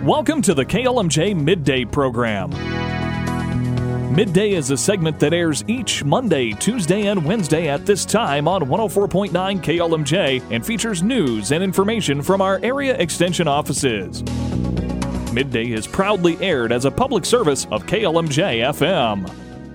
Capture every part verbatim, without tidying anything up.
Welcome to the K L M J Midday Program. Midday is a segment that airs each Monday, Tuesday, and Wednesday at this time on one oh four point nine K L M J and features news and information from our area extension offices. Midday is proudly aired as a public service of K L M J F M.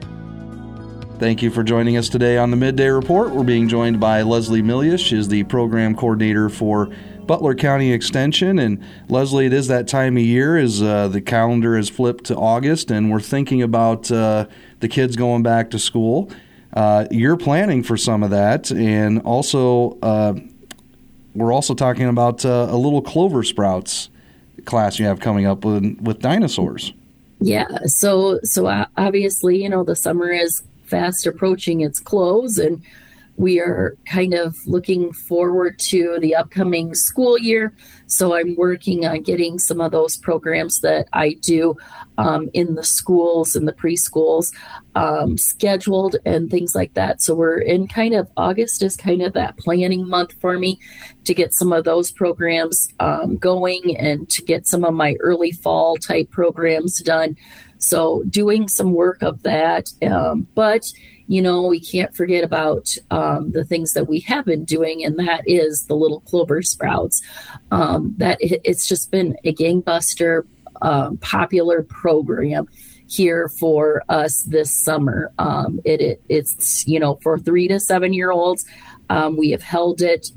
Thank you for joining us today on the Midday Report. We're being joined by Leslie Milius. She is the program coordinator for Butler County Extension. And Leslie, it is that time of year as uh, the calendar is flipped to August, and we're thinking about uh, the kids going back to school. Uh, you're planning for some of that, and also uh, we're also talking about uh, a little Clover Sprouts class you have coming up with, with dinosaurs. Yeah, so so obviously, you know, the summer is fast approaching its close, and we are kind of looking forward to the upcoming school year. So I'm working on getting some of those programs that I do um, in the schools and the preschools um, scheduled and things like that. So we're in kind of August is kind of that planning month for me to get some of those programs um, going and to get some of my early fall type programs done. So doing some work of that. Um, but you know, we can't forget about um, the things that we have been doing, and that is the little Clover Sprouts. Um, that it, it's just been a gangbuster, um, popular program here for us this summer. Um, it, it it's you know for three to seven year olds. Um, we have held it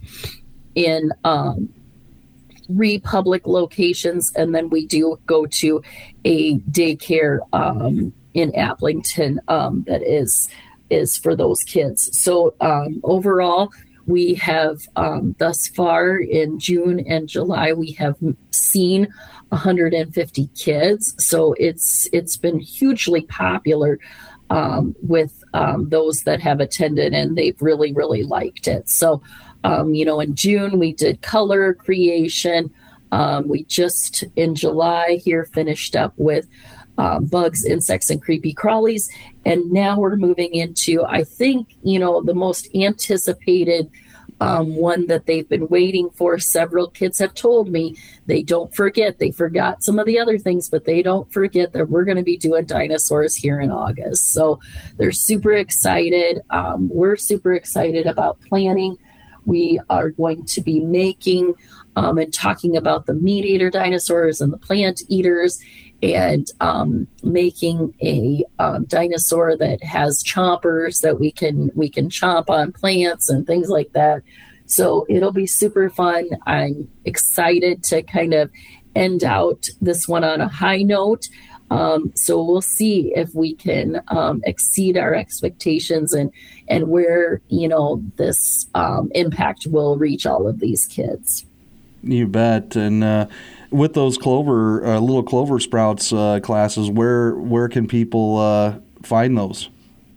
in um, three public locations, and then we do go to a daycare um, in Aplington um, that is. is for those kids. So um, overall, we have um, thus far in June and July, we have seen one hundred fifty kids. So it's it's been hugely popular um, with um, those that have attended, and they've really, really liked it. So, um, you know, in June, we did color creation. Um, we just in July here finished up with Um, bugs, insects, and creepy crawlies. And now we're moving into, I think, you know, the most anticipated um, one that they've been waiting for. Several kids have told me they don't forget. They forgot some of the other things, but they don't forget that we're going to be doing dinosaurs here in August. So they're super excited. Um, we're super excited about planning. We are going to be making um, and talking about the meat eater dinosaurs and the plant eaters, and um, making a um, dinosaur that has chompers that we can we can chomp on plants and things like that. So it'll be super fun. I'm excited to kind of end out this one on a high note. Um, so we'll see if we can um, exceed our expectations and and where you know this um, impact will reach all of these kids. You bet. And uh, with those Clover, uh, little Clover Sprouts uh, classes, where where can people uh, find those?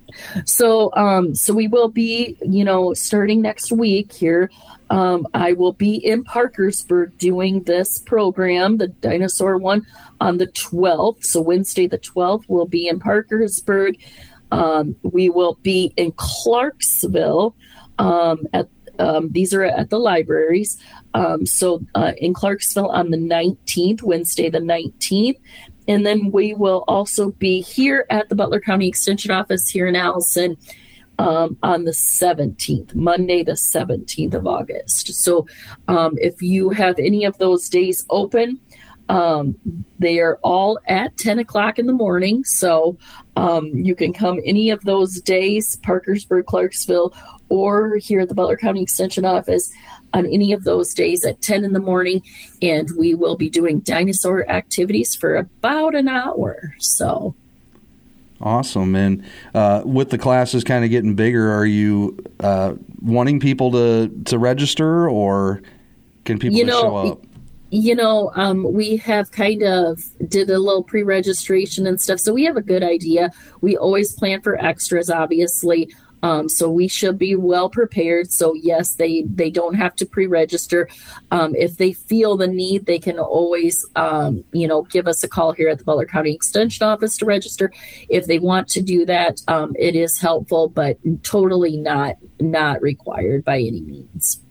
So, um, so we will be, you know, starting next week here. Um, I will be in Parkersburg doing this program, the dinosaur one, on the twelfth. So Wednesday the twelfth, we'll be in Parkersburg. Um, we will be in Clarksville um, at Um, these are at the libraries. Um, so uh, in Clarksville on the nineteenth, Wednesday the nineteenth. And then we will also be here at the Butler County Extension Office here in Allison um, on the seventeenth, Monday the seventeenth of August. So um, if you have any of those days open, um, they are all at ten o'clock in the morning. So um, you can come any of those days, Parkersburg, Clarksville, or here at the Butler County Extension Office on any of those days at ten in the morning. And we will be doing dinosaur activities for about an hour. So awesome. And uh, with the classes kind of getting bigger, are you uh, wanting people to, to register, or can people you just know, show up? You know, um, we have kind of did a little pre-registration and stuff. So we have a good idea. We always plan for extras, obviously. Um, so we should be well prepared. So yes, they, they don't have to pre-register. Um, if they feel the need, they can always, um, you know, give us a call here at the Butler County Extension Office to register. If they want to do that, um, it is helpful, but totally not, not required by any means.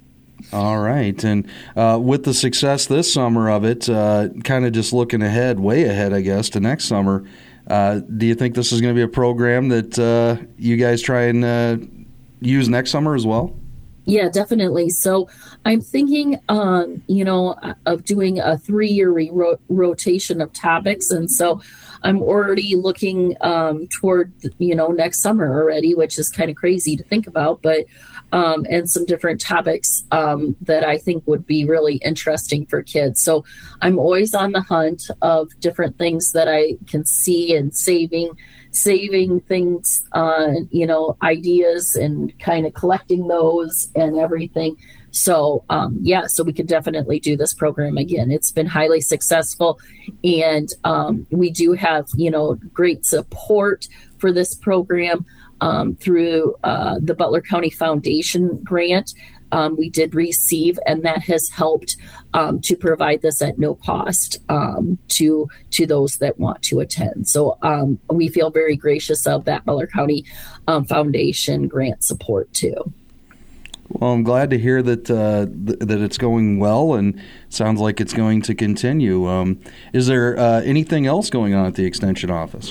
All right. And uh, with the success this summer of it, uh, kind of just looking ahead, way ahead, I guess, to next summer, uh, do you think this is going to be a program that uh, you guys try and uh, use next summer as well? Yeah, definitely. So I'm thinking, um, you know, of doing a three-year re- rotation of topics. And so I'm already looking um, toward, you know, next summer already, which is kind of crazy to think about, but um, and some different topics um, that I think would be really interesting for kids. So I'm always on the hunt of different things that I can see and saving saving things, uh, you know, ideas and kind of collecting those and everything. So, um, yeah, so we could definitely do this program again. It's been highly successful, and um, we do have, you know, great support for this program um, through uh, the Butler County Foundation grant. Um, we did receive, and that has helped um, to provide this at no cost um, to to those that want to attend. So um, we feel very gracious of that Butler County um, Foundation grant support too. Well, I'm glad to hear that uh, th- that it's going well, and sounds like it's going to continue. Um, is there uh, anything else going on at the Extension office?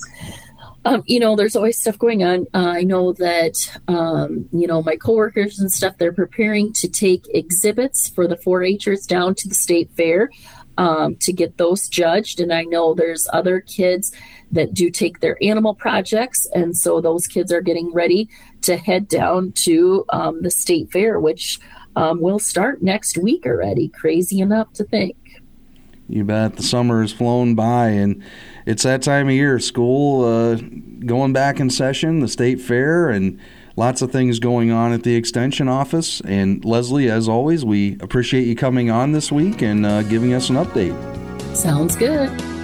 Um, you know, there's always stuff going on. Uh, I know that, um, you know, my coworkers and stuff, they're preparing to take exhibits for the four H'ers down to the state fair um, to get those judged. And I know there's other kids that do take their animal projects. And so those kids are getting ready to head down to um, the state fair, which um, will start next week already. Crazy enough to think. You bet. The summer has flown by, and it's that time of year. School uh, going back in session, the state fair, and lots of things going on at the Extension office. And Leslie, as always, we appreciate you coming on this week and uh, giving us an update. Sounds good.